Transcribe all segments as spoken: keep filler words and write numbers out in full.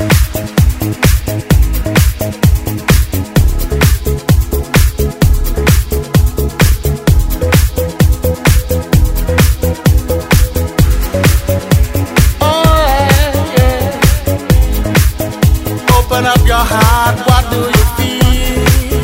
Open up your heart, what do you feel?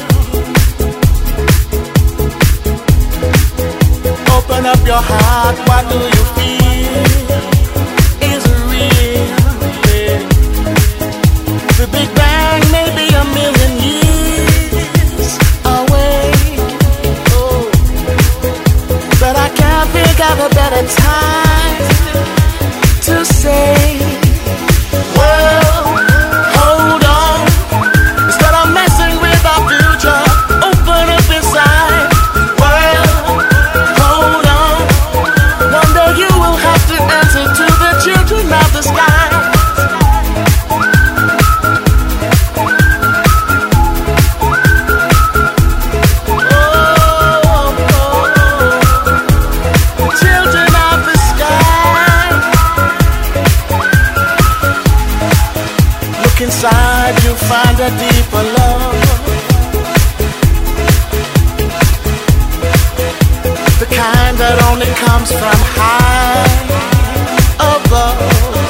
Open up your heart, what do you feel? Is it real? Yeah. The Big Bang may be a million years away, oh, but I can't think of a better time to say, well, hold on. Instead of messing with our future, open up inside. Well, hold on. One day you will have to answer to the children of the sky. Oh, oh, children of the sky. Look inside, you'll find a deeper love. The kind that only comes from high above.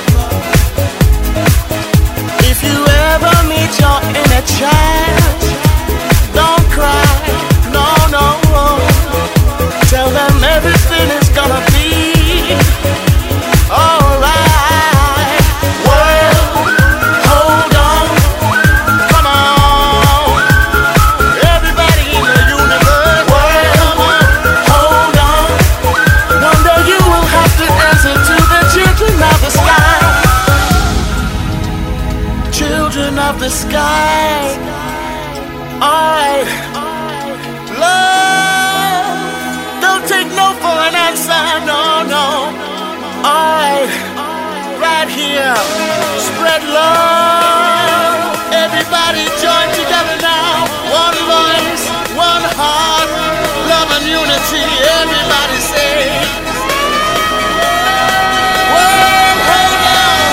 If you ever meet your inner child, don't cry, no, no. Tell them everything is gonna be alright. Well, hold on, come on, everybody in the universe. Well, hold on, one day you will have to answer to the children of the sky. Children of the sky, alright. Love, don't take no for an answer, no, no. Alright, right here, spread love. Everybody join together now. One voice, one heart, love and unity. Everybody say, well, hold on.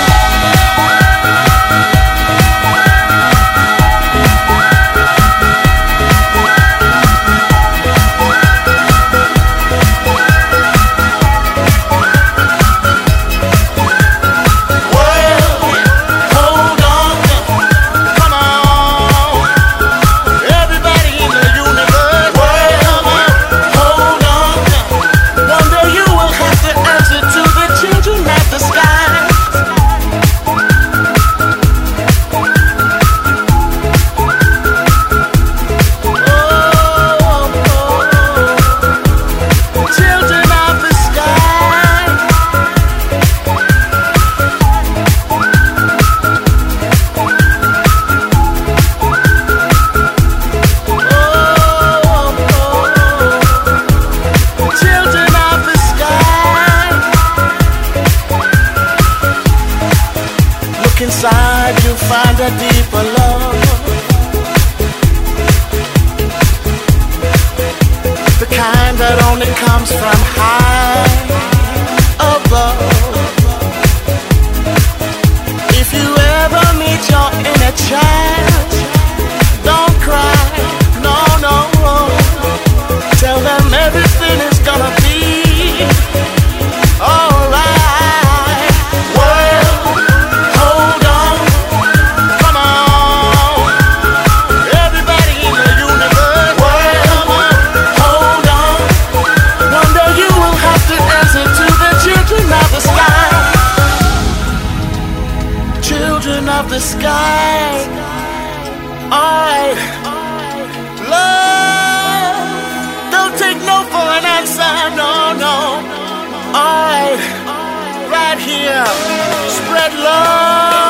Inside you find a deeper love. The kind that only comes from high above. If you ever meet your inner child, don't cry, no, no. Tell them everything is gonna be alright. Of the sky, alright. Love, don't take no for an answer, no, no. Alright, right here, spread love.